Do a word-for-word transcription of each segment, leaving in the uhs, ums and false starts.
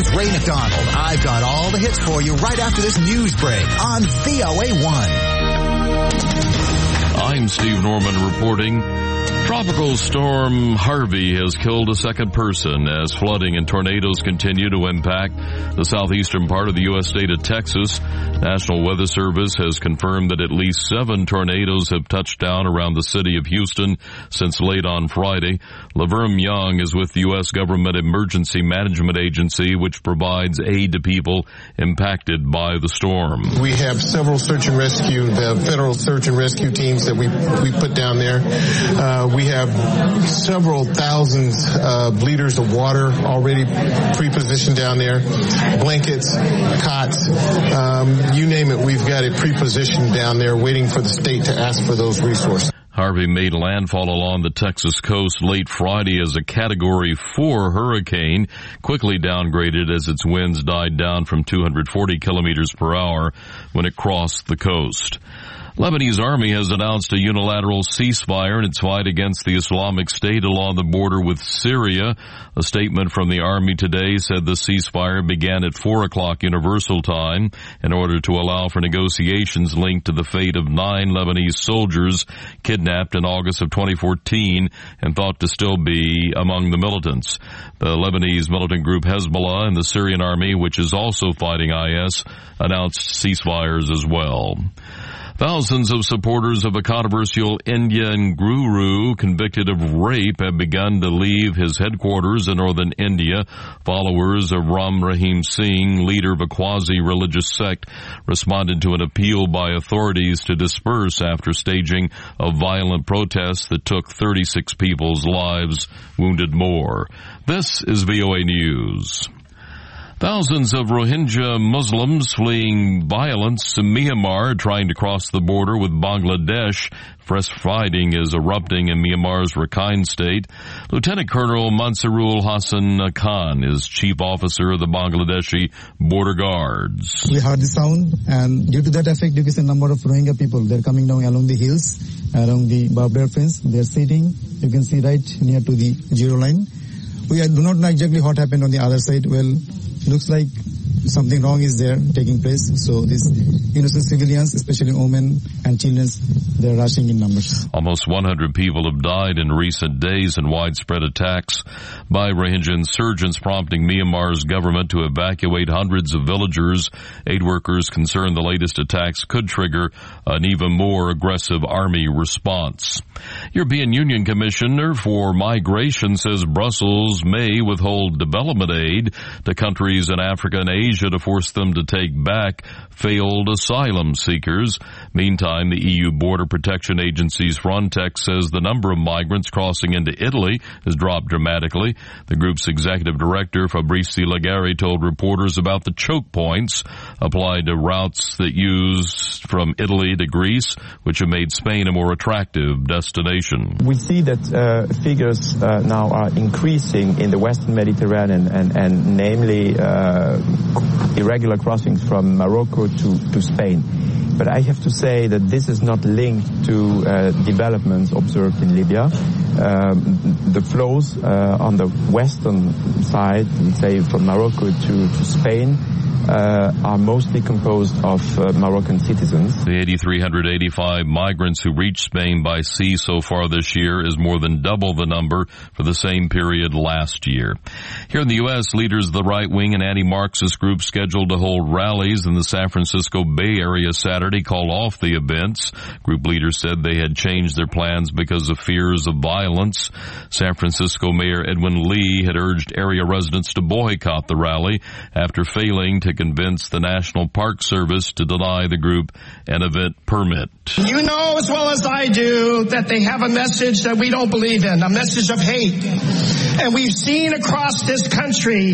is Ray McDonald. I've got all the hits for you right after this news break on V O A one. I'm Steve Norman reporting. Tropical storm Harvey has killed a second person as flooding and tornadoes continue to impact the southeastern part of the U S state of Texas. National Weather Service has confirmed that at least seven tornadoes have touched down around the city of Houston since late on Friday. Laverne Young is with the U S Government Emergency Management Agency, which provides aid to people impacted by the storm. We have several search and rescue, the federal search and rescue teams that we we put down there. Uh, we have several thousands of liters of water already pre-positioned down there, blankets, cots, um, you name it, we've got it pre-positioned down there waiting for the state to ask for those resources. Harvey made landfall along the Texas coast late Friday as a Category four hurricane, quickly downgraded as its winds died down from two hundred forty kilometers per hour when it crossed the coast. Lebanese army has announced a unilateral ceasefire in its fight against the Islamic State along the border with Syria. A statement from the army today said the ceasefire began at four o'clock Universal Time in order to allow for negotiations linked to the fate of nine Lebanese soldiers kidnapped in August of twenty fourteen and thought to still be among the militants. The Lebanese militant group Hezbollah and the Syrian army, which is also fighting I S, announced ceasefires as well. Thousands of supporters of a controversial Indian guru convicted of rape have begun to leave his headquarters in northern India. Followers of Ram Rahim Singh, leader of a quasi-religious sect, responded to an appeal by authorities to disperse after staging a violent protest that took thirty-six people's lives, wounded more. This is V O A News. Thousands of Rohingya Muslims fleeing violence in Myanmar trying to cross the border with Bangladesh. Fresh fighting is erupting in Myanmar's Rakhine state. Lieutenant Colonel Mansurul Hassan Khan is chief officer of the Bangladeshi border guards. We heard the sound, and due to that effect, you can see a number of Rohingya people. They're coming down along the hills, along the barbed wire fence. They're sitting. You can see right near to the zero line. We do not know exactly what happened on the other side. Well, looks like something wrong is there taking place. So these innocent civilians, especially women and children, they're rushing in numbers. Almost one hundred people have died in recent days in widespread attacks by Rohingya insurgents, prompting Myanmar's government to evacuate hundreds of villagers. Aid workers concerned the latest attacks could trigger an even more aggressive army response. European Union Commissioner for Migration says Brussels may withhold development aid to countries in Africa and Asia to force them to take back failed asylum seekers. Meantime, the E U Border Protection Agency's Frontex says the number of migrants crossing into Italy has dropped dramatically. The group's executive director, Fabrizio Lagari, told reporters about the choke points applied to routes that use from Italy to Greece, which have made Spain a more attractive destination. We see that uh, figures uh, now are increasing in the Western Mediterranean, and, and namely uh, irregular crossings from Morocco to, to Spain. But I have to say that this is not linked to uh, developments observed in Libya. Um, the flows uh, on the western side, let's say from Morocco to, to Spain, Uh, are mostly composed of uh, Moroccan citizens. The eight thousand three hundred eighty-five migrants who reached Spain by sea so far this year is more than double the number for the same period last year. Here in the U S, leaders of the right-wing and anti-Marxist groups scheduled to hold rallies in the San Francisco Bay Area Saturday called off the events. Group leaders said they had changed their plans because of fears of violence. San Francisco Mayor Edwin Lee had urged area residents to boycott the rally after failing to convince the National Park Service to deny the group an event permit. You know as well as I do that they have a message that we don't believe in, a message of hate. And we've seen across this country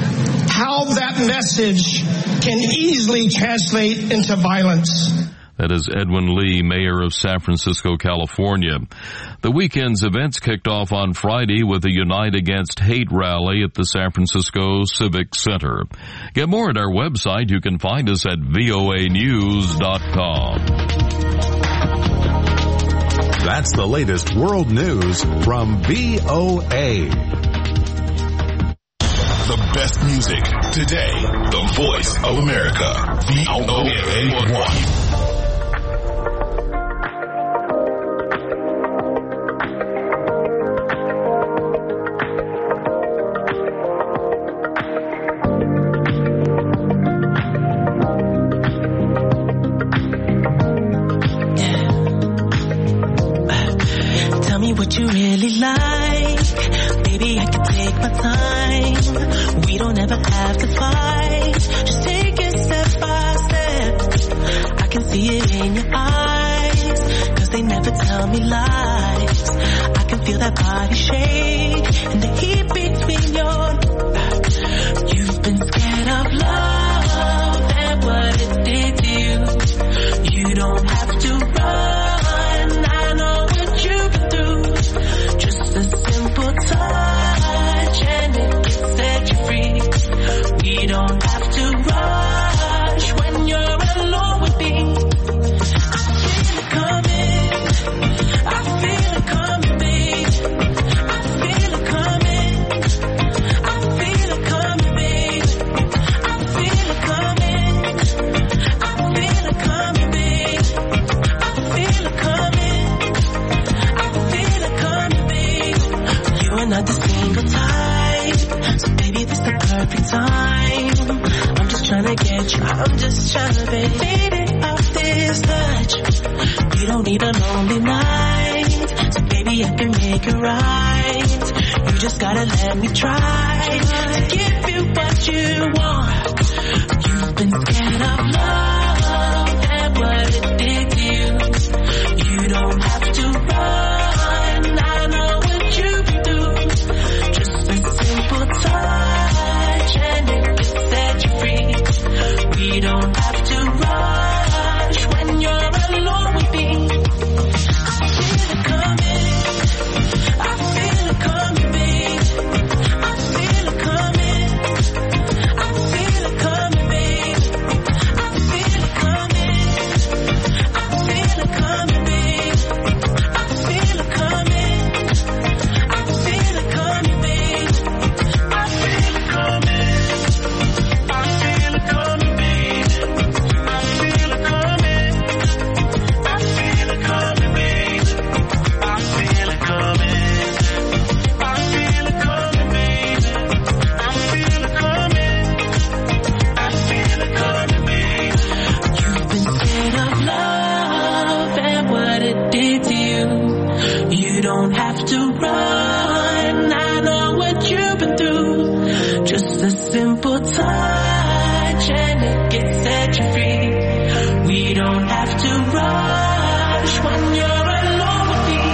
how that message can easily translate into violence. That is Edwin Lee, mayor of San Francisco, California. The weekend's events kicked off on Friday with a Unite Against Hate rally at the San Francisco Civic Center. Get more at our website. You can find us at V O A news dot com. That's the latest world news from V O A. The best music today. The voice of America. V O A one. What you really like, baby, I can take my time. We don't ever have to fight. Just take it step by step. I can see it in your eyes, cause they never tell me lies. I can feel that body shake and the heat between your. You've been scared of love and what it did to you. You don't have to run, I know what you've been through. Just a simple touch and it can set you free. We don't have to rush when you're alone with me. I feel it coming, I feel it coming, babe. I feel it coming, I feel it coming, babe. I feel it coming, I feel it coming, babe. I feel it coming, I feel it coming, babe. You are not the single type, so baby this the perfect time. I'm just trying to get you, I'm just trying to be faded off this touch. You don't need a lonely night, so baby I can make it right. You just gotta let me try to give you what you want. You've been scared of love and what it did to you. You don't have to run, I know what you've been through. Just a simple touch and it can set you free. We don't have to rush when you're alone with me. I feel it coming, I feel it coming, babe. I feel it coming, I feel it coming, babe. I feel it coming, I feel it coming, babe. I feel it coming, I feel it coming, babe. I feel it coming, I feel it coming, babe. I feel it coming, I feel it coming, babe. I feel it coming, I feel it coming, babe. I feel it coming, I feel it coming, babe. You've been scared of love and what it did to you. You don't have to run, I know what you've been through. Just a simple touch and it can set you free. We don't have to rush when you're alone with me.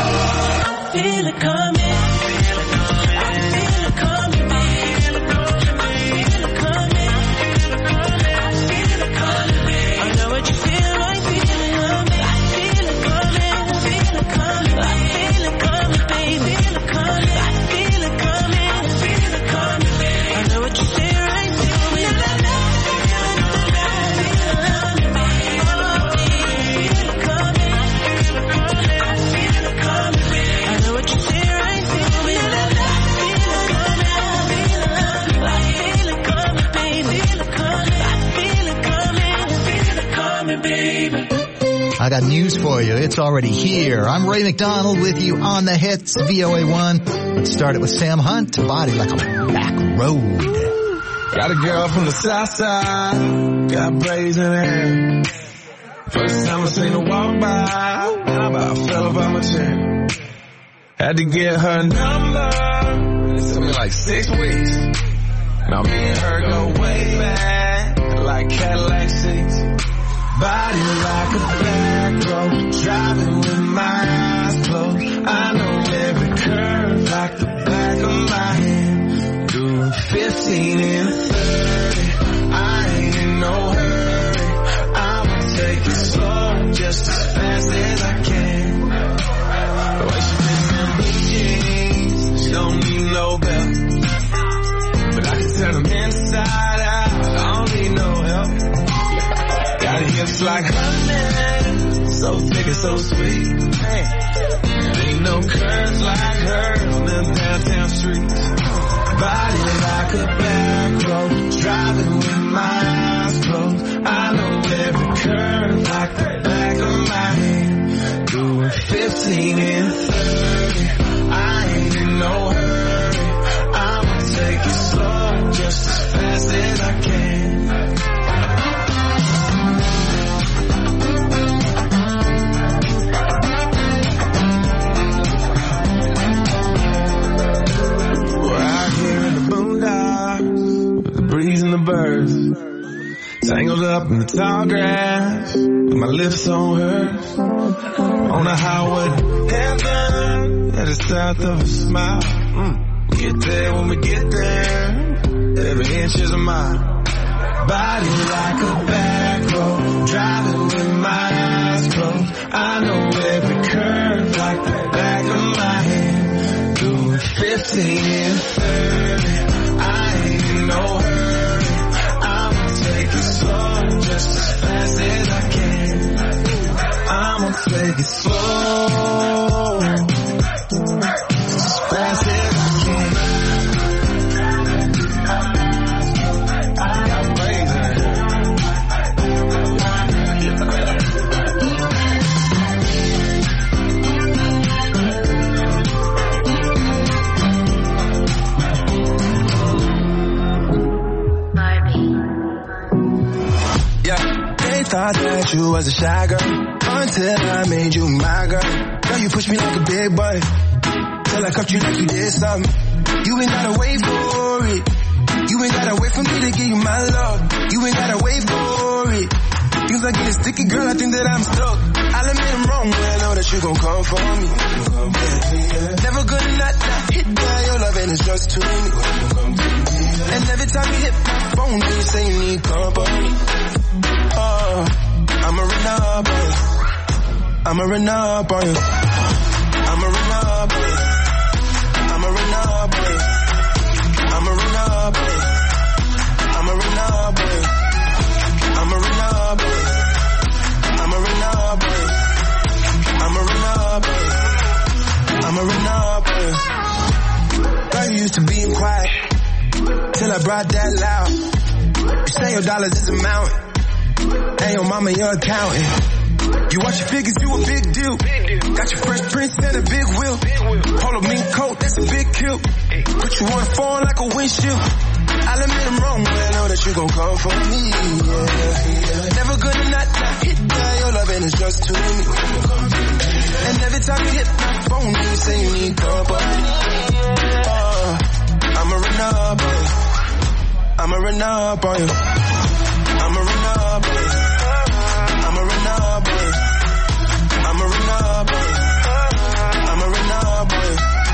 I feel it coming, I feel it coming, babe. I feel it coming, I feel it coming, babe. I know what you feel, I feel it coming. I feel it coming, I feel it coming, I feel it coming, babe. I feel it coming, I feel it coming, babe. I know what you feel, I feel it. I got news for you. It's already here. I'm Ray McDonald with you on the hits, V O A one. Let's start it with Sam Hunt, Body Like a Back Road. Got a girl from the south side, got braids in her hair. First time I seen her walk by, and I about fell off my chair. Had to get her number, it took me like six weeks. Now me and her go way back, like Cadillac seats. Body like a back road, driving with my eyes closed. I know every curve like the back of my hand. Doing fifteen and thirty, I ain't in no hurry. I'ma take it slow, just as fast as I can. The way she fits in blue jeans, she don't need no belt. But I can turn them inside out, I don't need no help. Got hips like honey, so thick and so sweet. Hey, there ain't no curves like her on them downtown streets. Body like a back road, driving with my eyes closed. I know every curve like the back of my hand. Doing fifteen and thirty, I ain't in no hurry. I'ma take it slow, just as fast as I can. We're out here in the boondocks, with the breeze and the birds, tangled up in the tall grass, with my lips on hers, on the highway to heaven, that is south of a smile. Mm. Get there when we get there, every inch is a mile. Body like a back road, driving with my eyes closed. I know every curve like the back of my hand. Doing fifteen and thirty, I ain't in no hurry. I'ma take it slow, just as fast as I can. I'ma take it slow, just as fast as I can. Thought that you was a shy girl until I made you my girl. Girl, you pushed me like a big boy till I cuffed you like you did something. You ain't gotta wait for it. You ain't gotta wait for me to give you my love. You ain't gotta wait for it. Things are getting sticky, girl, I think that I'm stuck. I'll admit I'm wrong, but I know that you gon' come for me. Never gonna not, not hit by your love and it's just too me. And every time you hit my phone, you say you need company. Oh, I'ma run up on you. I'ma run up on you. I'ma run up on you. I'ma run up on you. I'ma run up on you. I'ma run up on you. I'ma run up on you. I'ma run up on you. I'ma run up on you. I'ma run up on you. Girl, you used to being quiet till I brought that loud. You say your dollars is a mountain. Hey, your mama, your accountant. You watch your figures, you a big deal. Got your fresh prince and a big wheel. Polo mink coat, that's a big kill. Put you on the phone like a windshield. I'll admit I'm wrong, but I know that you gon' come for me. Yeah. Never gonna not, not hit by your love and it's just too me. And every time you hit my phone, you say you need company. Oh, I'ma run up on you. I'ma run up on you. I'ma run up on you. I'ma run up on you. I'ma run up on you. I'ma run up on you.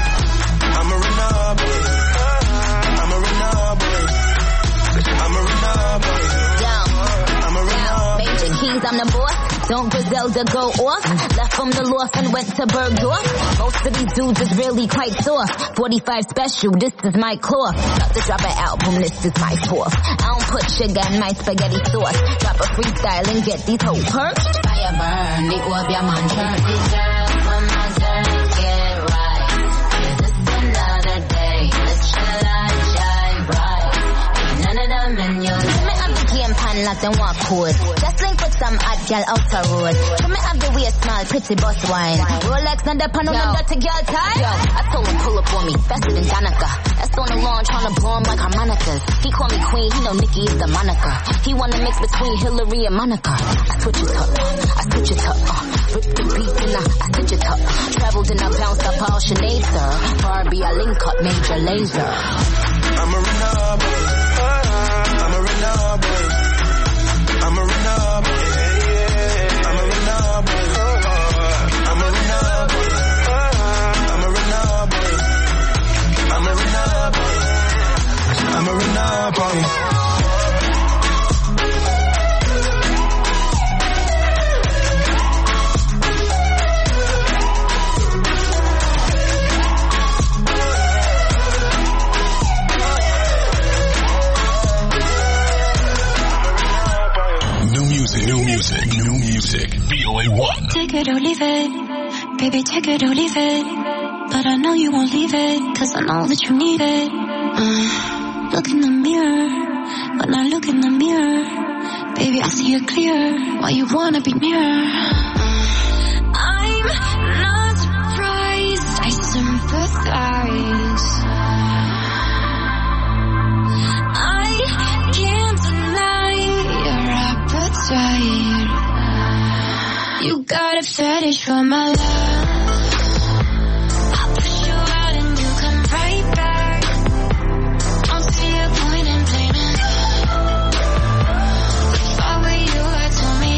I'ma run up on you. I'ma run up on you. I'ma run up on you. I'ma run up on you. Major Keys, I'm the boss. Don't Griselda go off? Left from the loft and went to Bergdorf. Most of these dudes is really quite soft. forty-five special, this is my cloth. About to drop an album, this is my fourth. I don't put sugar in my spaghetti sauce. Drop a freestyle and get these whole perks. Fire burn, the orb, your man turn. Deserve when my turn get right. Is this another day? Let your light shine bright. Ain't none of them in your life. Me have the game pan like them walk code. Just link with some hot girl out the road. So me have the waist small, pretty bus wine. Rolex on the panel, no dirty girl tie. Yo, I told him pull up on me, faster than Danica. That's on the lawn, tryna blow him like harmonicas. He call me queen, he know Nikki is the moniker. He wanna mix between Hillary and Monica. I switch it up, I switch it up. Uh, rip the beat and I, I switch it up. Traveled and I bounced up all Sinead, sir. Barbie, I link up Major Lazer. I'ma run up on you. I'ma run up on you. I'ma run up on you. I'ma run up on you. I'ma run up on you. I'ma run up on you. I'ma run up on you. I'ma run up on you. New music, new music, V O A one. Take it or leave it, baby, take it or leave it. But I know you won't leave it, cause I know that you need it. Uh, look in the mirror. When I look in the mirror, baby, I see it clear. Why you wanna be nearer? I'm not surprised, I sympathize. I can't deny your appetite. You got a fetish for my love. I push you out and you come right back. Don't see a point in blaming. If I were you, I'd tell me.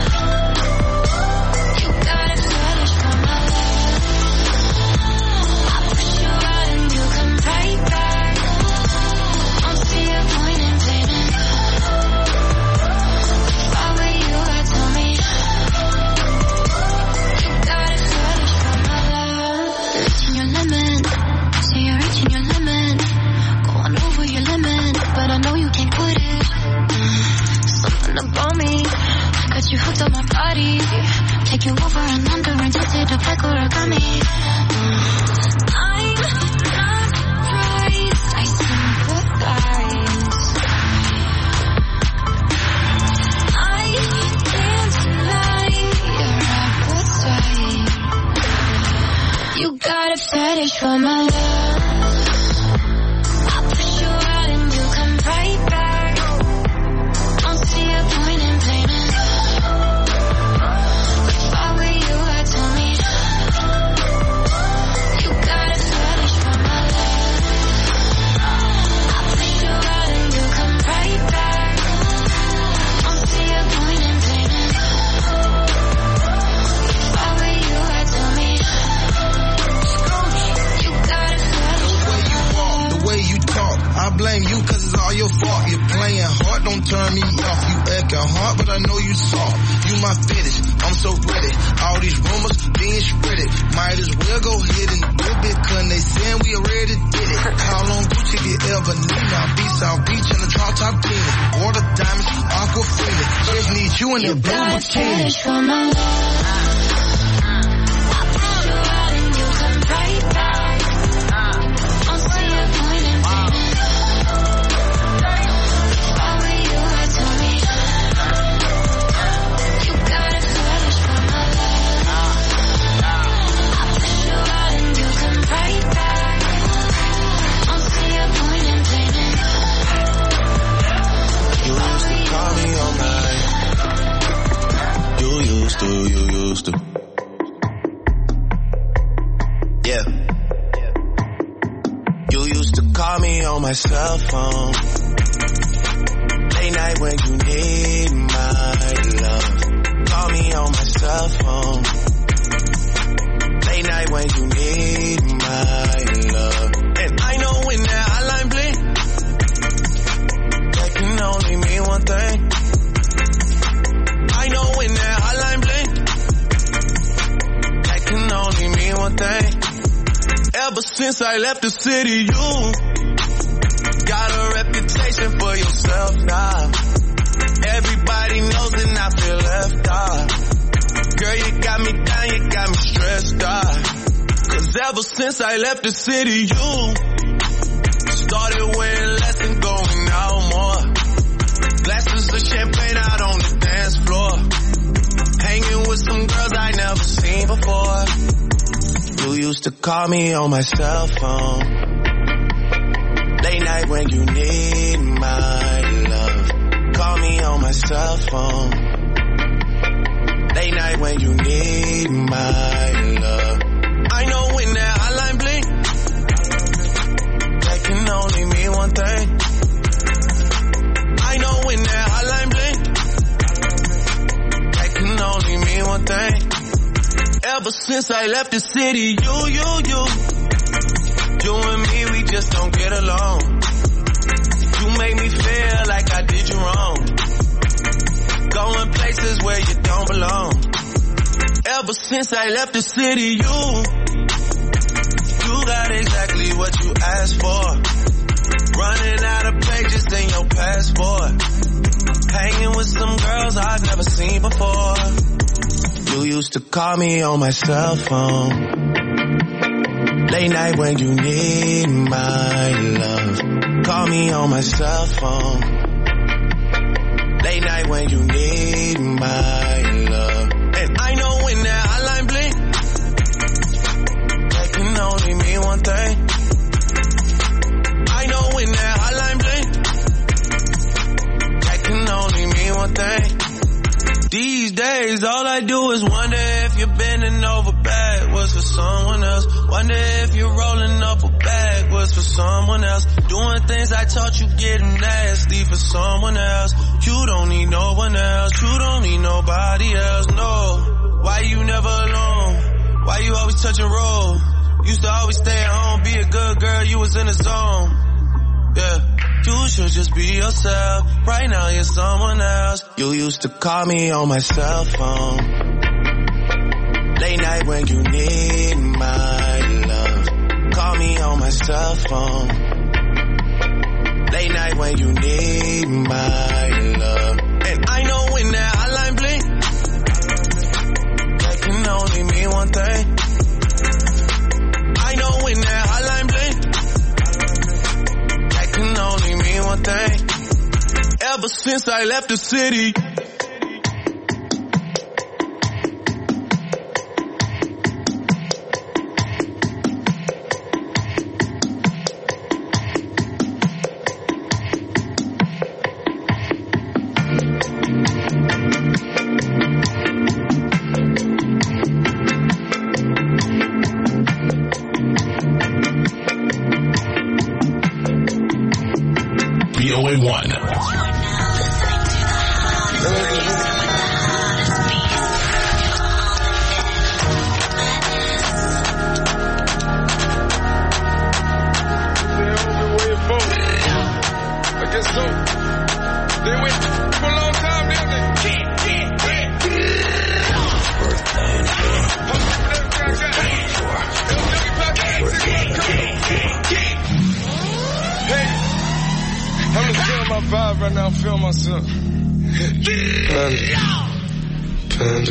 You got a fetish for my love. I push you out and you come right back. Don't see a point in blaming. If I were you, I'd tell me. You got a fetish for my love. Reaching your limit, say you're reaching your limit. Going over your limit, but I know you can't quit it. Something about me got you hooked on my body. Take you over and under and just hit the back origami. I'm not surprised, I sympathize. I can't deny your appetite. You got a fetish for my love. I push you out and you come right back. Don't see a point in blaming. If I were you, I'd tell me. You got a fetish for my love. I push you out and you come right back. Don't see a point in blaming. If I were you, I'd tell me. You got a fetish for my love. The way you talk, I blame you cause it's all your fault. You're playing hard, don't turn me off. You acting hard, but I know you soft. You my fetish, I'm so ready. All these rumors being spreaded. Might as well go ahead and do it, cause they saying we already did it. How long Gucci you ever need? Now be South Beach in the drop top team. Water diamonds, Aquafina. Just need you in You that blue got a bikini. fetish for my love. I push you out and you come right back. Don't see a point in blaming. If I were you, I'd tell me. You got a fetish for my love. I push you out and you come right back. Don't see a point in blaming. You used to call me all night. You used to, you used to. Yeah. You used to call me on my cell phone. Late night when you need my love. Call me on my cell phone. Late night when you need my love. And I know when that hotline blink, that can only mean one thing. I know when that hotline blink, that can only mean one thing. Ever since I left the city, you got a reputation for yourself now. Everybody knows and I feel left out. Girl, you got me down, you got me stressed out. Cause ever since I left the city, you started wearing less and going out more. Glasses of champagne out on the dance floor. Hanging with some girls I never seen before. You used to call me on my cell phone. Late night when you need my love. Call me on my cell phone. Late night when you need my love. I know when that hotline blink, that can only mean one thing. I know when that hotline blink, that can only mean one thing. Ever since I left the city, you, you, you, you and me, we just don't get along. You make me feel like I did you wrong. Going places where you don't belong. Ever since I left the city, you, you got exactly what you asked for. Running out of pages in your passport. Hanging with some girls I've never seen before. You used to call me on my cell phone. Late night when you need my love. Call me on my cell phone. Late night when you need my love. And I know when that hotline blink, that can only mean one thing. I know when that hotline blink, that can only mean one thing. These days, all I do is wonder if you're bending over backwards for someone else. Wonder if you're rolling up a backwards for someone else. Doing things I taught you getting nasty for someone else. You don't need no one else. You don't need nobody else, no. Why you never alone? Why you always touch and roll? Used to always stay at home, be a good girl, you was in the zone. Yeah. You should just be yourself. Right now you're someone else. You used to call me on my cell phone. Late night when you need my love. Call me on my cell phone. Late night when you need my love. And I know when that hotline blink, that can only mean one thing. I know when that hotline blink, can only mean one thing. Ever since I left the city, V O A one. I guess so. They wait for a long time, didn't they? Hey, I'm just feeling my vibe right now. I'm feeling myself. Panda.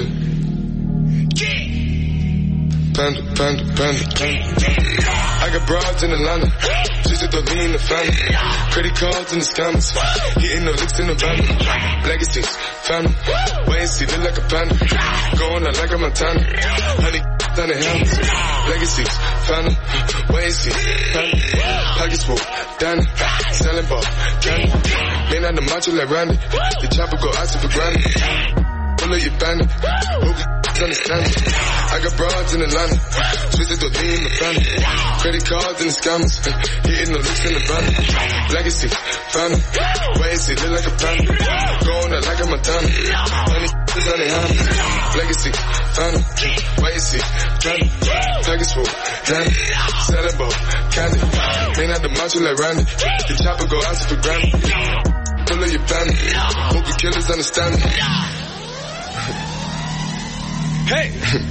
Panda. Panda, panda, panda. I got broads in Atlanta. Just to throw me in the family. Credit cards in the scammers. Hitting the licks in the van. Legacies, family. Wait and see, look like a panda. Going out like a Montana. Honey, down the helmets. Legacies, family. Wait and see, family. Pockets full, Danny. Selling ball, candy. Man out the macho like Randy. The chopper go out for granted. Pull up your bandit. Hope you understand it. I got broads in Atlanta. Twisted to me in the family. Credit cards and the scammers. Hitting the licks in the van. Legacy, family. Wait and see, look like a panda. Going out like a Montana. Honey, is on the hands. Legacy, family. Wait and see, family. Package full, Danny. Selling ball, candy. Man out the macho like Randy. The chopper go out for granted. Pull up your bandit. Hope the killers understand me. Hey!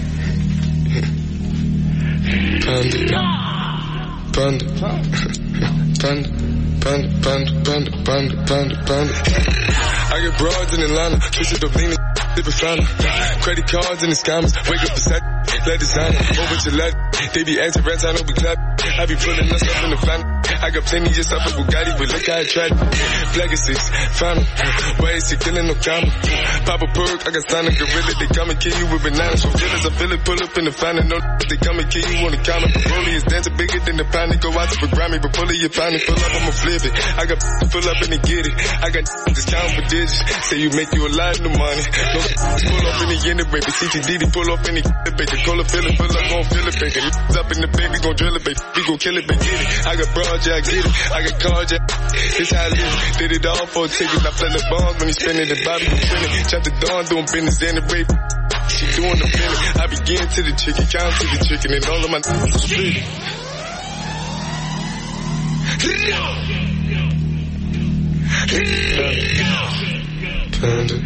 Panda. Panda. Panda. Panda. Panda. Panda. Panda. Panda. Panda. I get broads in Atlanta. Twisted up leaning. Sippin' fountain. Credit cards and the scammers. Wake up beside. Let designer. Over to let. They be acting rats. I know we clap. I be pulling us up in the family. I got plenty of stuff with Bugatti, but look how I tried. Legacies, family. Why is he killing no comma? Pop a perk, I got signed a gorilla. They come and kill you with bananas. So feelings, I feel it, pull up in the family. No, they come and kill you on the counter. Broly is dancing bigger than the pound. They go out to the Grammy, but pull it, you find it. Pull up, I'ma flip it. I got pull up and they get it. I got just count for digits. Say you make you a lot of money. No, pull up in the end of baby. C T D, pull up in the baby. Call it, fill it, pull up, gon' fill it, baby. Up in the baby, gon' drill it, baby. We gon' kill it, baby. Get it. I got broad, yeah, I get it. I got cards, yeah. This how I live. Did it all for a ticket. I play the bombs when he spinning the Bobby, he spinning. Chop the dawn, doing business in the baby. She doing the feeling. I begin to the chicken, count to the chicken, and all of my niggas split. Panda.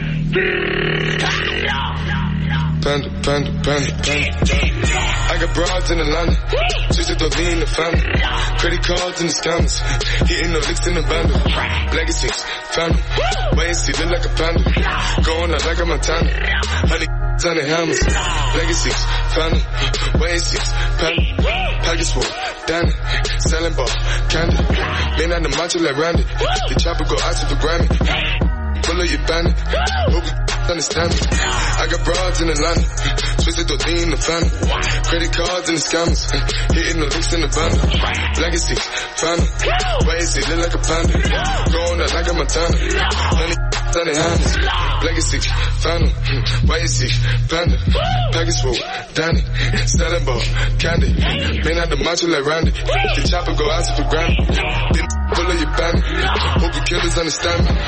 Panda, panda, panda, panda. I got broads in Atlanta. Twisted to lean the family. Credit cards and the scammers. Hitting the licks in the bundle. Legacies, family. Wait and see, look like a panda. Going out like a Montana. Honey, Sunny hammers, legacies, family, way six, panic, package full, Danny, selling ball, candy, lean out the macho like Randy, the chopper go out to the Grammy, full of your bandit, hope you understand me, I got broads in Atlanta, twisted to D in the family, credit cards and the scammers, hitting the links in the van, legacy, family, way six, look like a panda, going out like a Montana, honey, Sunny hammers, legacy, family, way six, panda, package full, Danny, selling ball, candy, lean out the macho like Randy, the chopper go out to the Grammy, then full of your bandit, hope you killers understand me.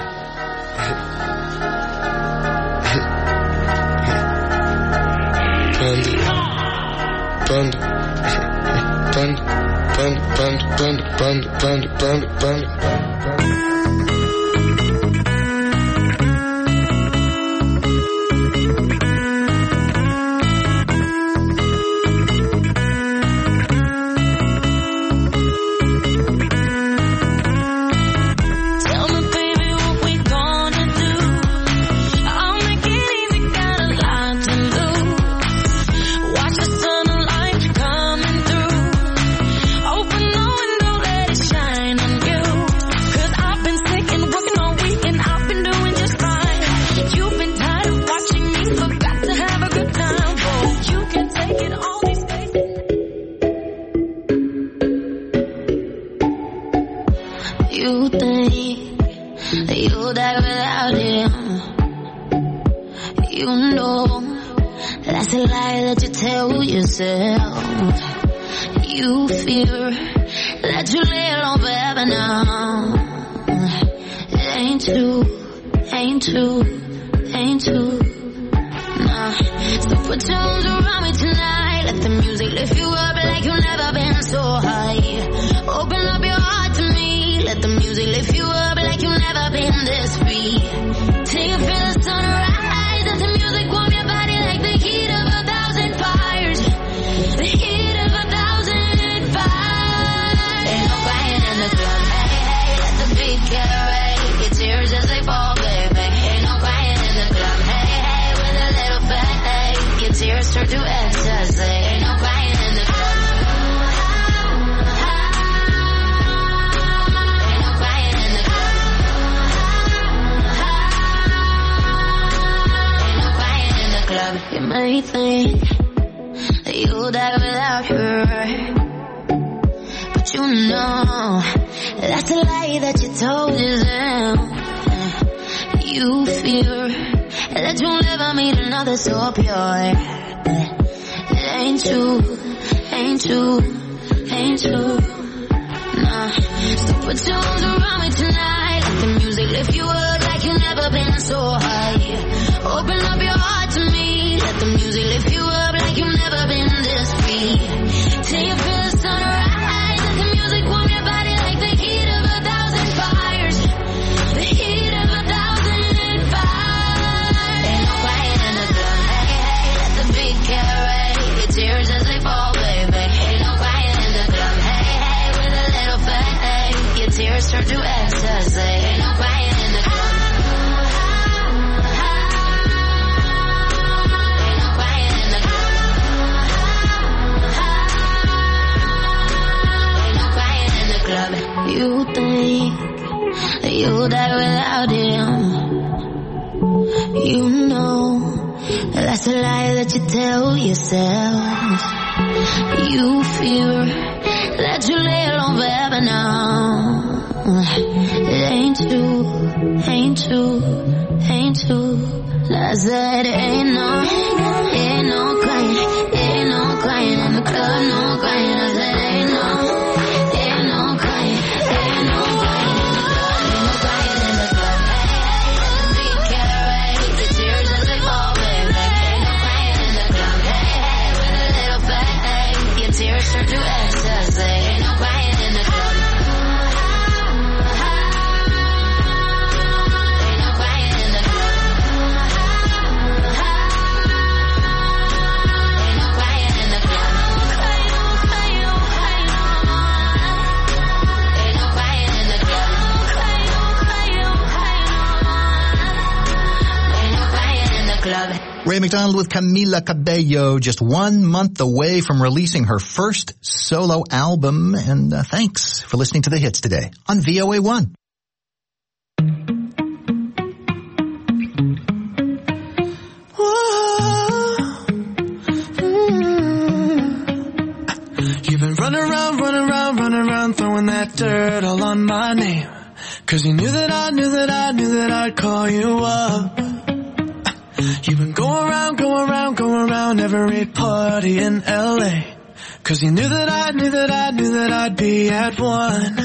Panda, panda, panda, panda, panda, panda, panda, panda, panda, panda. You fear that you lay alone forever now. It ain't true, ain't true, ain't true. Nah. So put your arms around me tonight. Let the music lift you up like you've never been so high. Open up your heart to me. Let the music lift you up like you've never been this free. Till you feel the sunrise. Let the music warm your body like the heat of a thousand fires. The heat of a thousand fires. Ain't no crying in the club, hey, hey. Let the beat carry your tears as they fall, baby. Ain't no crying in the club, hey, hey. With a little fat, hey. Your tears turn to ecstasy. Ain't no crying in the club. Ain't no crying in the club. Ain't no crying in the club. You may think you'll die without her, but you know that's a lie that you told yourself. You fear that you'll never meet another so pure. It ain't true, ain't true, ain't true. Nah. So put your arms around me tonight. Let the music lift you up like you've never been so high. Open up your heart to me. Let the music lift you up like you've never been this free. Till you feel the sunrise. Let the music warm your body like the heat of a thousand fires. The heat of a thousand fires. Ain't no crying in the club, hey, hey. Let the beat carry your tears as they fall, baby. Ain't no crying in the club, hey, hey. With a little fat, hey. Your tears turn to ecstasy. Ain't no crying in the club. You think you'll die without him. You know that's a lie that you tell yourself. You fear that you lay alone forever now. It ain't true, ain't true, ain't true. I said ain't no, ain't no crying, ain't no crying in the club, no crying. I said ain't no. Turn to ecstasy. Ain't no crying in the club. Ain't no crying in the club. Ray McDonald with Camila Cabello, just one month away from releasing her first solo album. And uh, thanks for listening to the hits today on V O A one. You've been running around, running around, running around, throwing that dirt all on my name. Cause you knew that I knew that I knew that I'd call you up. You've been going around, going around, going around every party in L A. Cause you knew that I knew that I knew that I'd be at one.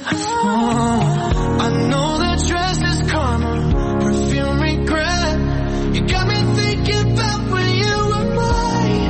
Oh, I know that dress is karma, perfume regret. You got me thinking about when you were mine.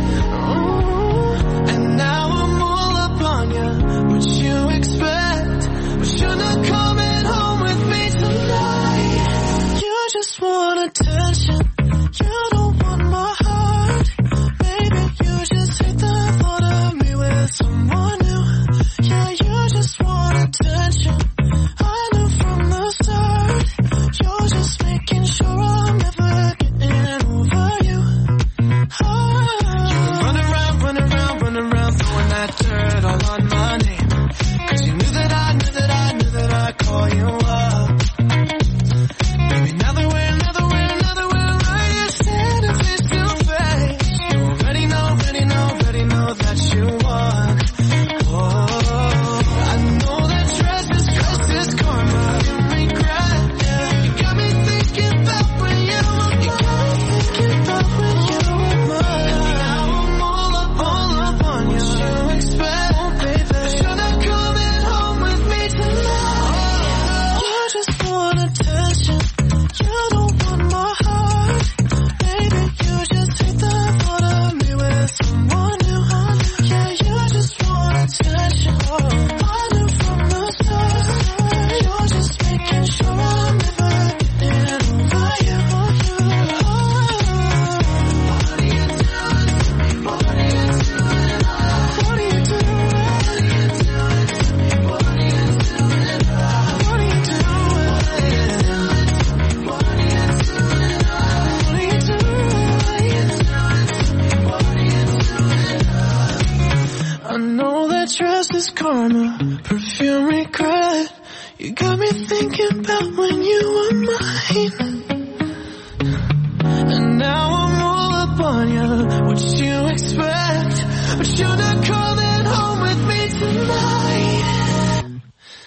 Oh, and now I'm all up on you. What you expect? But you're not coming home with me tonight. You just want attention. You don't want my heart. Baby, you just hate the thought of me with someone new. Yeah, you just want attention. I knew from the start. You're just making sure I'm never getting over you. Oh. You've been running around, running around, running around, throwing that dirt all on my name. Cause you knew that I knew that I knew that I'd call you up. Baby, now that we're, now that we're, now that we're right here standing face to face, you already know, already know, already know that you won. Oh, I know that dress is, dress is karma, you regret, yeah. You got me thinking about when you were you got me thinking about when you were mine. And now I'm all up, all up on you. What you expect, oh, baby, but you're not coming home with me tonight. You just want attention. You don't want my heart. Baby, you just hate the thought of me with someone new. Yeah, you just want attention. I knew from the start. You're just making sure I'm never getting over you. What are you doing? What are you doing? What are you doing? What are you doing? What are you doing? What are you doing? What are you I know that dress is karma, perfume regret. You got me thinking about when you were mine. And now I'm all up on you. What you expect? But you're not coming home with me tonight.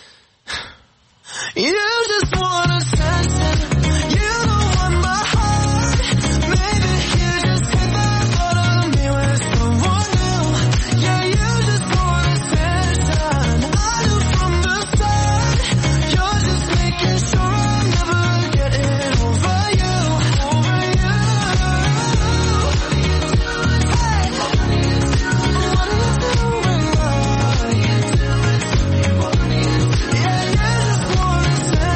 You just want attention. You don't want my heart. Maybe you just hate the thought of me with someone new. Yeah, you just want attention. I knew from the start. You're just making sure I'm never getting over you. Over you. What are you doing? Hey, what are you doing? What are you doing? What are you doing to me? What are you doing? Yeah, you just want attention.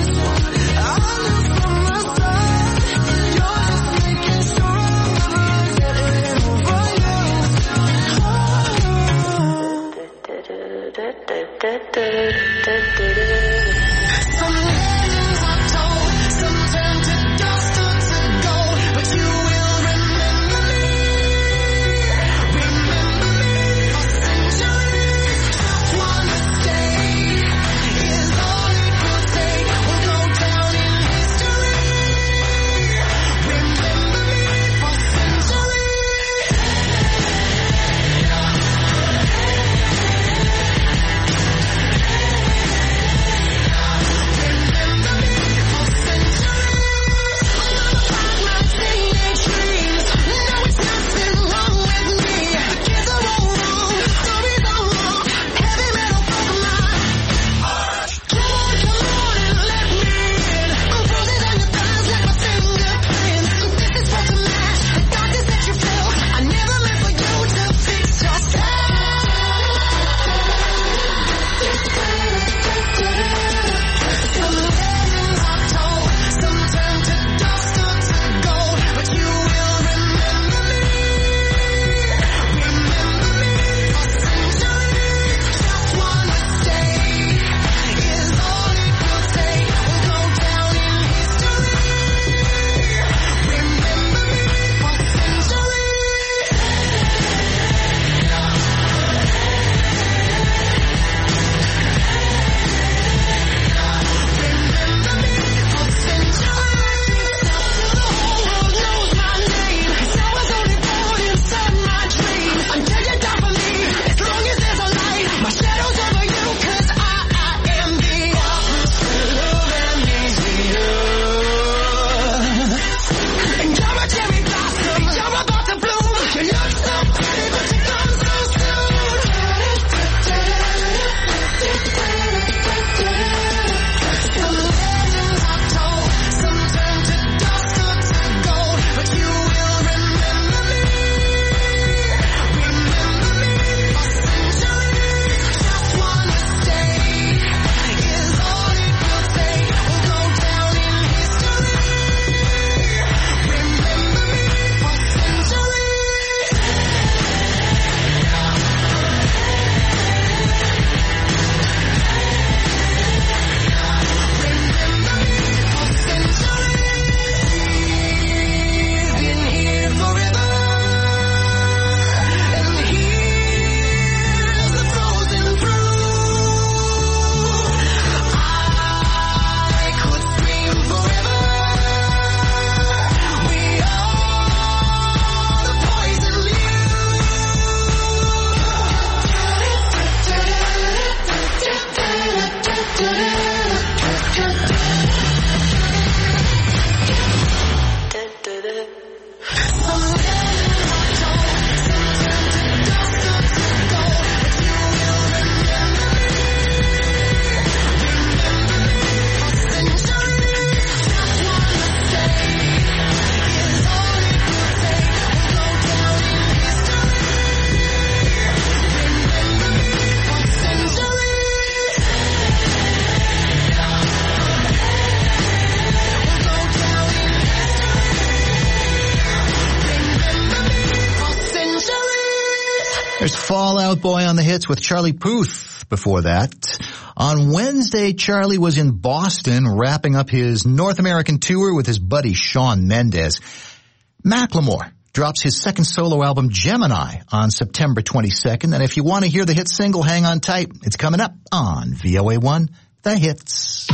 There's Fall Out Boy on the hits with Charlie Puth before that. On Wednesday, Charlie was in Boston wrapping up his North American tour with his buddy Shawn Mendes. Macklemore drops his second solo album, Gemini, on September twenty-second. And if you want to hear the hit single, hang on tight. It's coming up on V O A one, The Hits.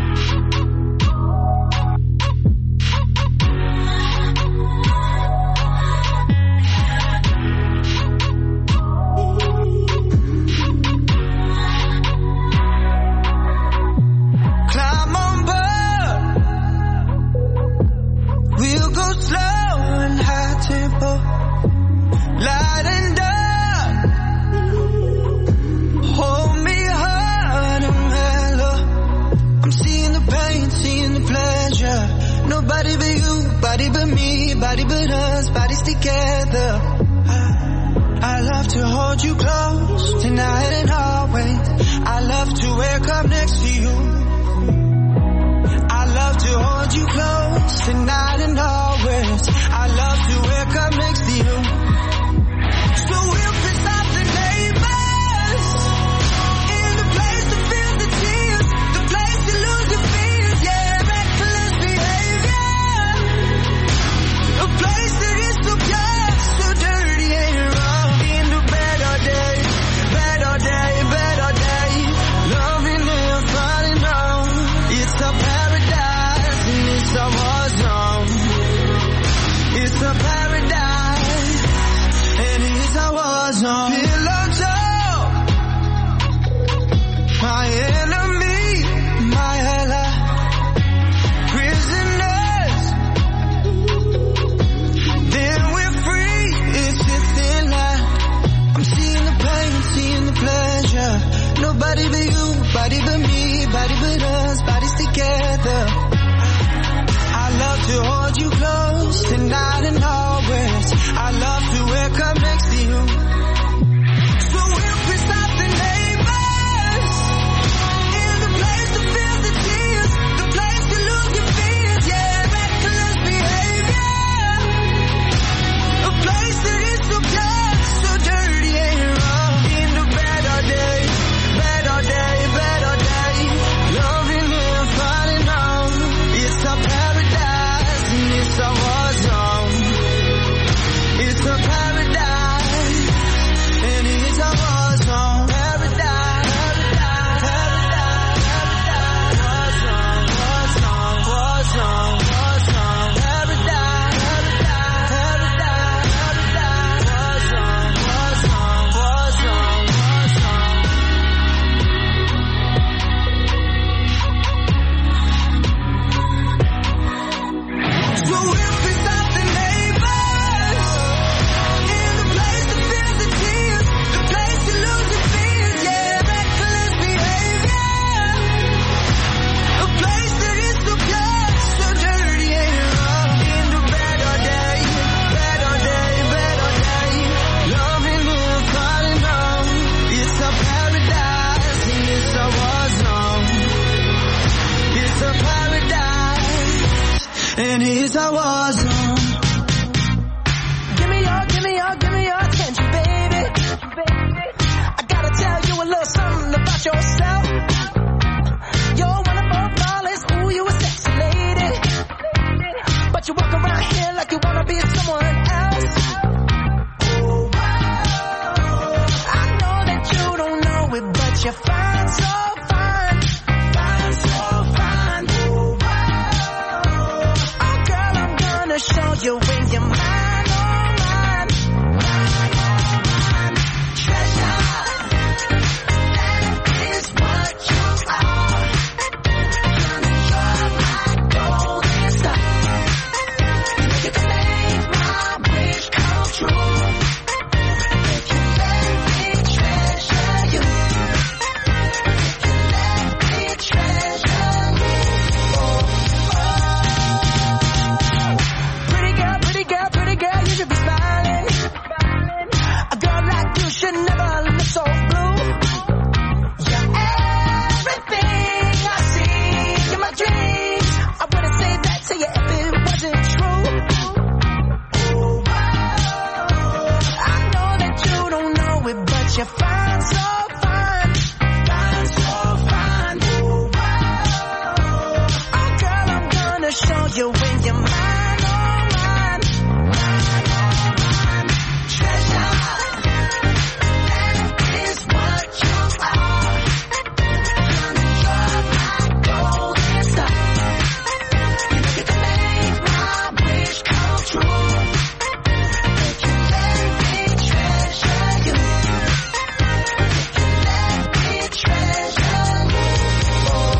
Light and dark, hold me hard and mellow. I'm seeing the pain, seeing the pleasure. Nobody but you, body but me, body but us, bodies together. I, I love to hold you close tonight and always. I love to wake up next to you. I love to hold you close tonight and always. I love to wake up next to you. So we'll piss off the neighbors in the place to feel the tears, the place to lose your fears, yeah, reckless behavior. A place that is so pure, so dirty and wrong. In the bed all day, bed all day, bed all day, loving and falling on. It's a paradise and it's a war zone. It's a paradise and it's a war zone. Pillow talk, my enemy, my ally, prisoners. Then we're free, it's just in line. I'm seeing the pain, seeing the pleasure. Nobody but you, body but me, body but us, bodies together. I love to hold you close tonight and always. I love to wake up next to you. So we'll piss off the neighbors in the place to feel the tears, the place to lose your fears, yeah, reckless behavior. A place that is so pure, so dirty and wrong. In the bed all day, bed all day, bed all day, loving and falling on. It's a paradise and it's a war zone. It's a paradise and it's a war zone. Paradise, paradise, paradise, war zone, war zone, war zone, paradise, paradise, paradise, war zone, war zone, war zone, war zone. So we'll piss off the neighbors in the place to feel the tears, the place to lose your fears, yeah, reckless behavior. A place that is so pure, so dirty and wrong. In the bed all day, bed all day, bed all day, loving and falling on. It's a paradise and it's a war zone. It's a paradise and it's a war zone. Give me your, give me your, give me your attention, baby. I gotta tell you a little something about yourself. You're wonderful, flawless, ooh, you a sexy lady. But you walk around here like you wanna be someone else. Ooh, I know that you don't know it, but you're fine, so fine, fine, so fine. Ooh, oh, girl, I'm gonna show you when you're mine, oh mine, mine, oh mine. Treasure, that is what you are. Honey, you're my golden star. You can make my wish come true. If you let me treasure you. If you let me treasure you. Oh, oh. Pretty girl, pretty you in your mind, oh mind. Treasure, that is what you are. Honey, you're my golden star. You know you can make my wish come true. If you let me treasure you. If you let me treasure you. Oh,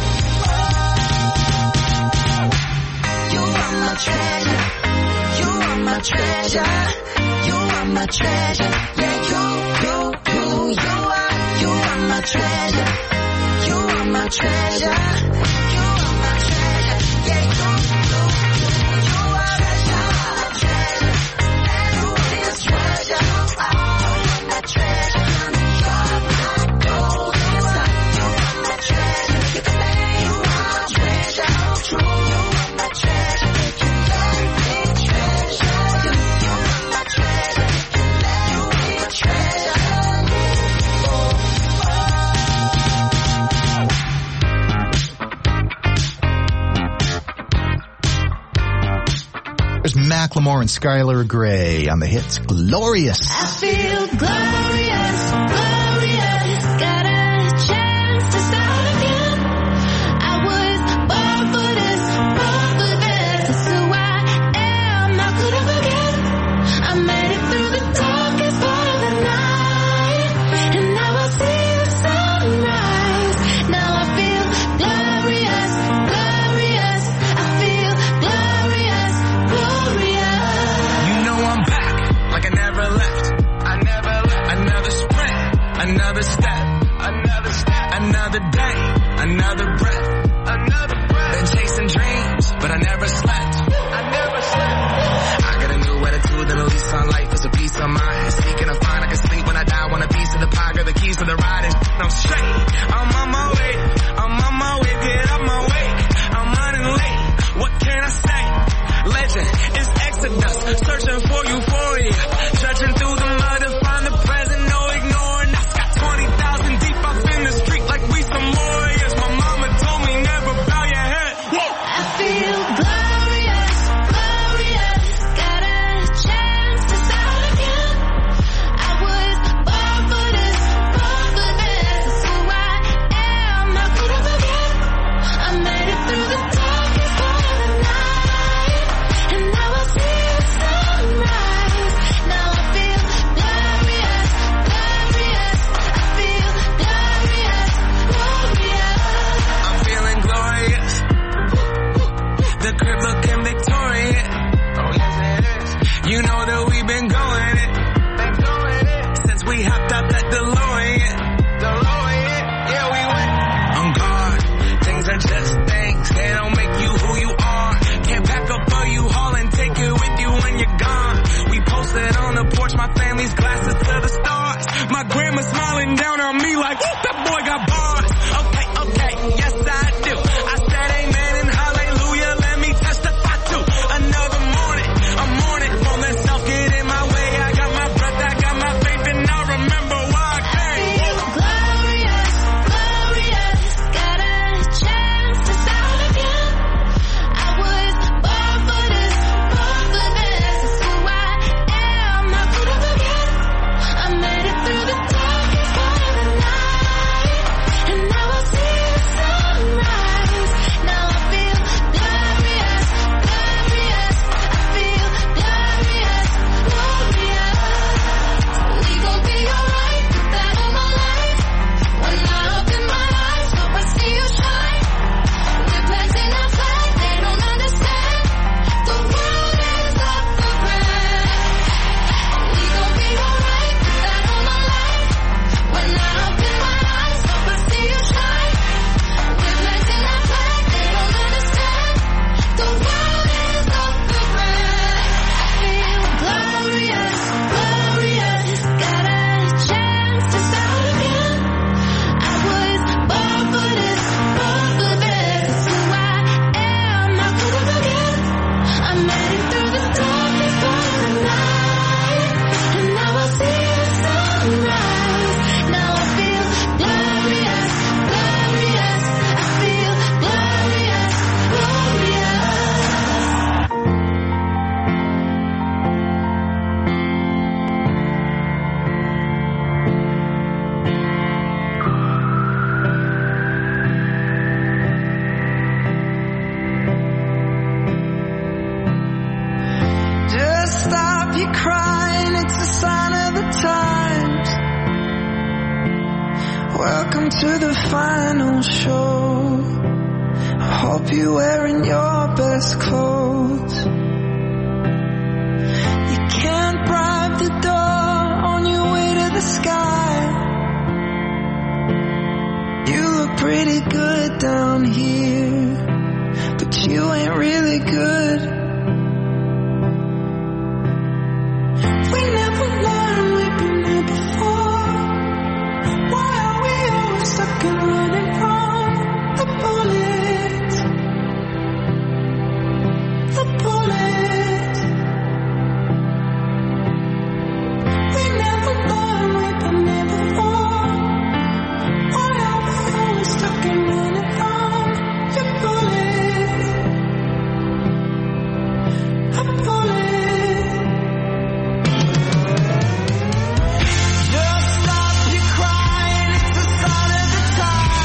oh. You are my treasure. You are my treasure. You are my treasure. Yeah, you, you, you, you are. You are my treasure. You are my treasure. You are my treasure. Yeah, you, you, you, you are treasure. Treasure. You is treasure. You are my treasure. Honey, you're my golden star. You are my treasure. You can make my treasure true. You are my treasure. If you let me treasure you. You are my treasure. If you let me treasure you. Oh, There's Macklemore and Skylar Grey on the hits Glorious. I feel glorious, glorious. Got a chance to start again. I was born for this, born for this. It's who I am. How could I forget? I made it through the darkest part of the night, and now I see the sunrise. Now I feel glorious, glorious. I feel glorious, glorious. You know I'm back, like I never left. I never left. Another sprint, you crying, it's a sign of the times. Welcome to the final show. I hope you're wearing your best clothes. You can't bribe the door on your way to the sky. You look pretty good down here, but you ain't really good. We never learned, we've been here before. Why are we always stuck and running from the bullet? The bullet. We never learned, we've been here before. Why are we always stuck and running from your bullet? A bullet. Just stop your crying, it's the sign of the time.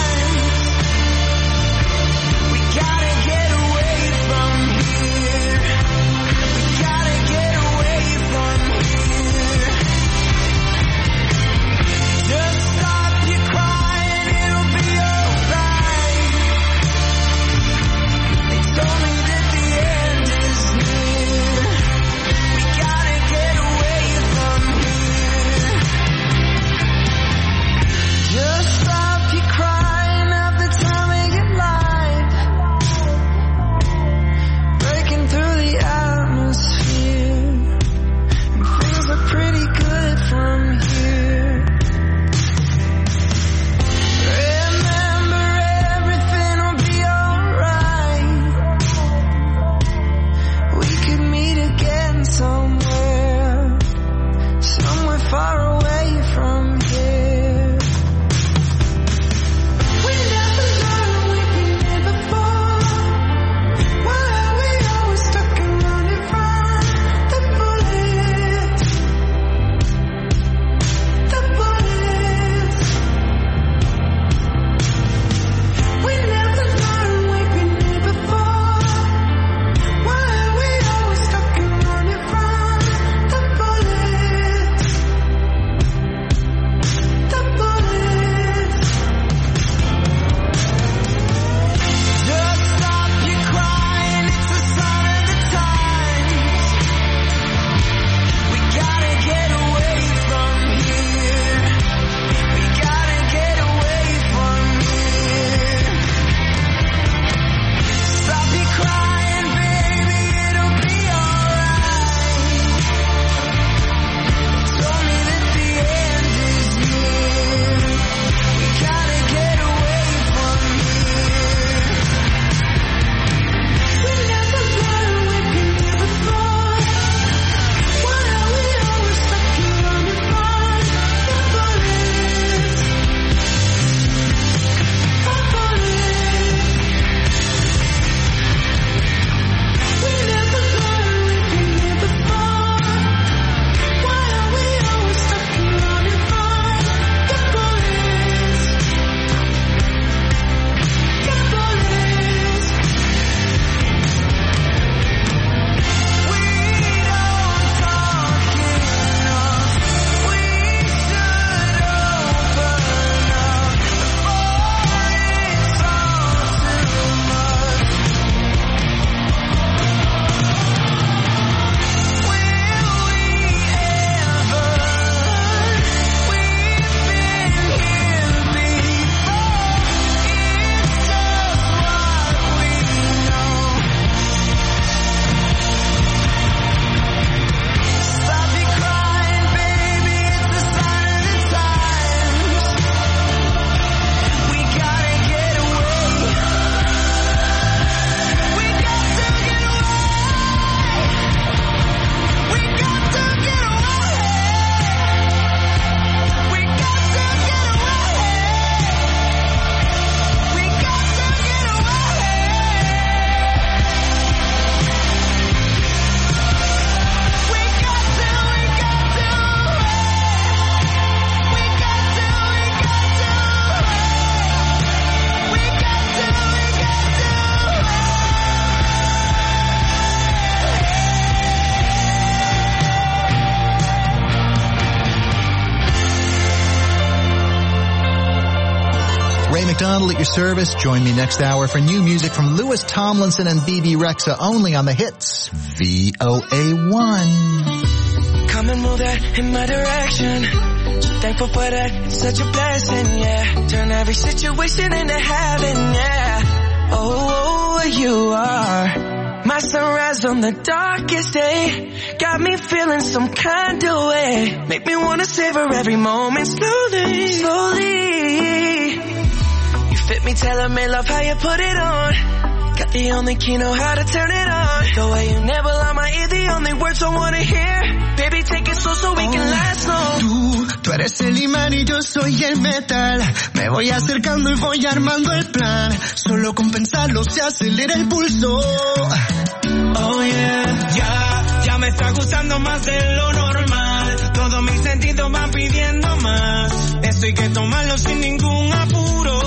McDonald at your service. Join me next hour for new music from Louis Tomlinson and B B Rexa, only on the hits V O A one. Come and move that in my direction. So thankful for that, it's such a blessing, yeah. Turn every situation into heaven, yeah. Oh, you are my sunrise on the darkest day. Got me feeling some kind of way. Make me wanna savor every moment slowly, slowly. You fit me, tailor-made, love how you put it on. Got the only key, know how to turn it on. The way you never lie my ear, the only words I wanna hear. Baby, take it slow so we can last long. Tú, tú eres el imán y yo soy el metal. Me voy acercando y voy armando el plan. Solo con pensarlo se acelera el pulso. Oh yeah, ya, ya me está gustando más de lo normal. Todos mis sentidos van pidiendo más. Esto hay que tomarlo sin ningún apuro.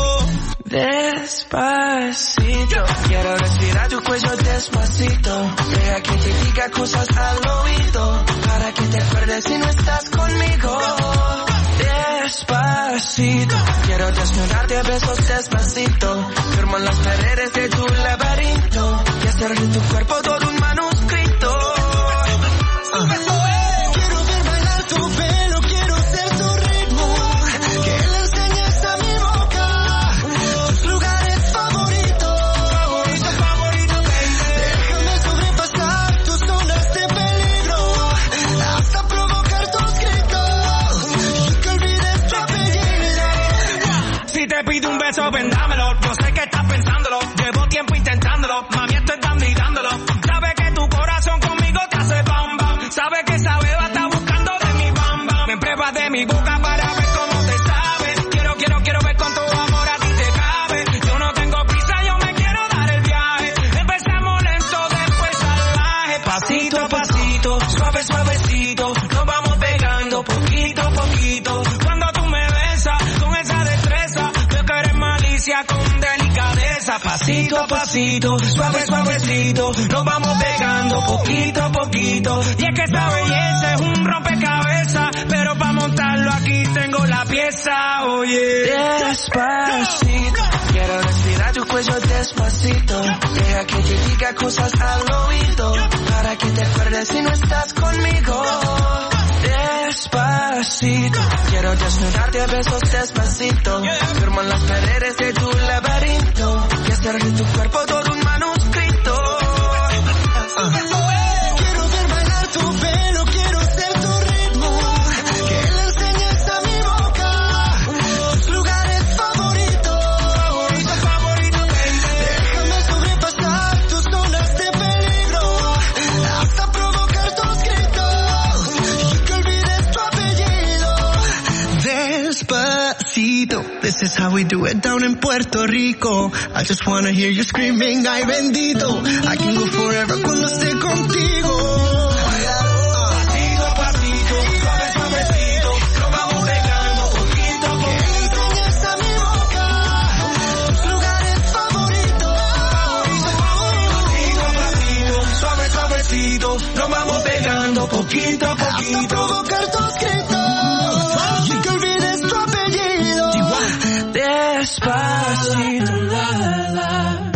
Despacito, quiero respirar tu cuello despacito. Deja que te diga cosas al oído, para que te acuerdes si no estás conmigo. Despacito, quiero desnudarte a besos despacito. Firmo en las paredes de tu laberinto y hacer de tu cuerpo todo un manuscrito. Uh. Quiero ver bailar tu pelo, quiero ser tu ritmo. Que le enseñes a mi boca tus lugares favoritos. Favorito, favorito, baby. Déjame sobrepasar tus zonas de peligro, hasta provocar tus gritos y que olvides tu apellido. Si te pido un beso, vendámelo. Yo sé que estás pensándolo. Llevo tiempo intentándolo. Mami, estoy dando y dándolo. Sabes que tu corazón conmigo te hace bam bam. Sabes que esa beba está buscando de mi bam bam. Me pruebas de mi boca para ver cómo te sabe. Quiero, quiero, quiero ver con tu amor a ti te cabe. Yo no tengo prisa, yo me quiero dar el viaje. Empezamos lento, después salvaje. Pasito a pasito, suave, suavecito. Nos vamos pegando poquito a poquito. Cuando tú me besas con esa destreza, veo que eres malicia con delicadeza. Pasito a pasito, suave, suavecito. Nos vamos pegando poquito a poquito. Y es que esta belleza es un rompecabezas, pero para montarlo aquí tengo la pieza, oye. Despacito, quiero respirar tu cuello despacito. Deja que te diga cosas al oído, para que te acuerdes si no estás conmigo. Despacito, quiero desnudarte a besos despacito. Firmo en las paredes de tu laberinto y hacer de tu cuerpo todo un manuscrito. Uh. Quiero ver bailar tu pelo, quiero ser tu ritmo. Que le enseñes a mi boca tus lugares favoritos. Favorito, favorito, baby. Déjame sobrepasar tus zonas de peligro, hasta provocar tus gritos y que olvides tu apellido. Despacito, this is how we do it down in Puerto Rico. I just wanna hear you screaming, ay bendito. I can go forever cuando esté contigo. Pasito a pasito, suave, suavecito. Nos vamos pegando poquito a poquito. Enseñas a mi boca tus lugares favoritos. Pasito a pasito, suave, suavecito. Nos vamos pegando poquito a Hasta poquito. provocar tus gritos y que olvides tu apellido. Despacito, la, la.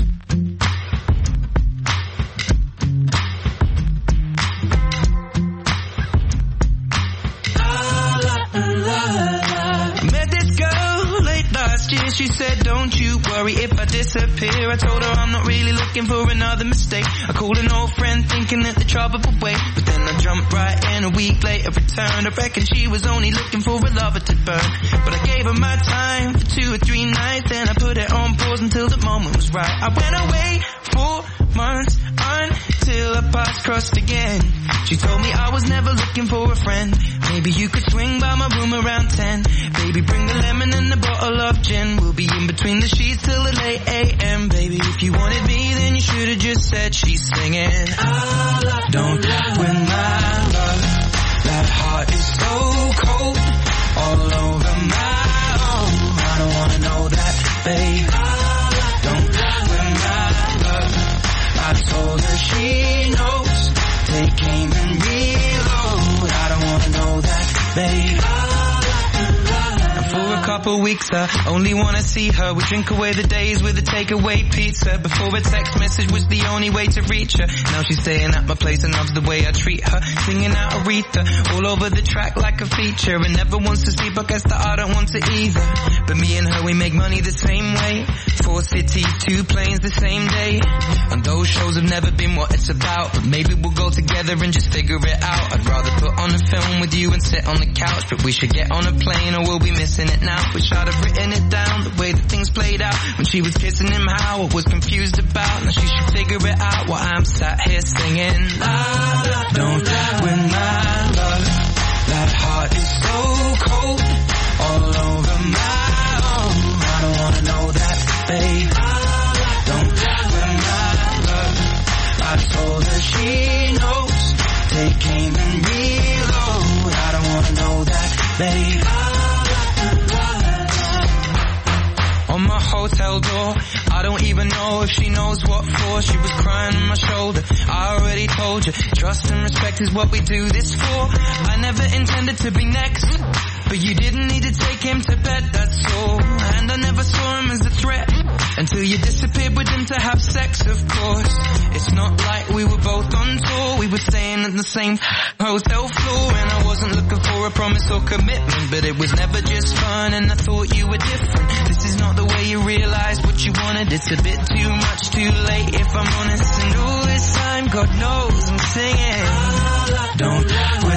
I met this girl late last year. She said, don't you worry if I disappear. I told her I'm not really looking for another mistake. I called an old friend thinking that the trouble would wait, but then I jumped right in. A week later returned. I reckon she was only looking for a lover to burn, but I gave her my time for two or three nights, and I put it on pause until the moment was right. I went away for months until our paths crossed again. She told me I was never looking for a friend. Maybe you could swing by my room around ten. Baby, bring the lemon and a bottle of gin. We'll be in between the sheets till the late a m. Baby, if you wanted me, then you should have just said she's singing. Don't win my love. That heart is so cold, all over my own. I don't wanna know that, babe. Don't win my love. I told her she knows. Take aim and reload. I don't wanna know that, babe. And for a couple couple weeks, I only wanna see her. We drink away the days with a takeaway pizza. Before a text message was the only way to reach her. Now she's staying at my place and loves the way I treat her. Singing out Aretha all over the track like a feature. And never wants to sleep, I guess that I don't want to either. But me and her, we make money the same way. Four cities, two planes the same day. And those shows have never been what it's about. But maybe we'll go together and just figure it out. I'd rather put on a film with you and sit on the couch. But we should get on a plane or we'll be missing it now. Wish I'd have written it down, the way that things played out. When she was kissing him, how I was confused about. Now she should figure it out while I'm sat here singing. La, la, don't win my love. That heart is so cold, all over my own. I don't wanna know that, babe. Don't win my love. I told her she knows. Take aim and reload. I don't wanna know that, babe. On my hotel door, I don't even know if she knows what for. She was crying on my shoulder. I already told you, trust and respect is what we do this for. I never intended to be next, but you didn't need to take him to bed, that's all. And I never saw him as a threat until you disappeared with him to have sex, of course. It's not like we were both on tour. We were staying at the same hotel floor. And I wasn't looking for a promise or commitment, but it was never just fun and I thought you were different. This is not the way you realize what you wanted. It's a bit too much too late if I'm honest. And all this time, God knows I'm singing. Don't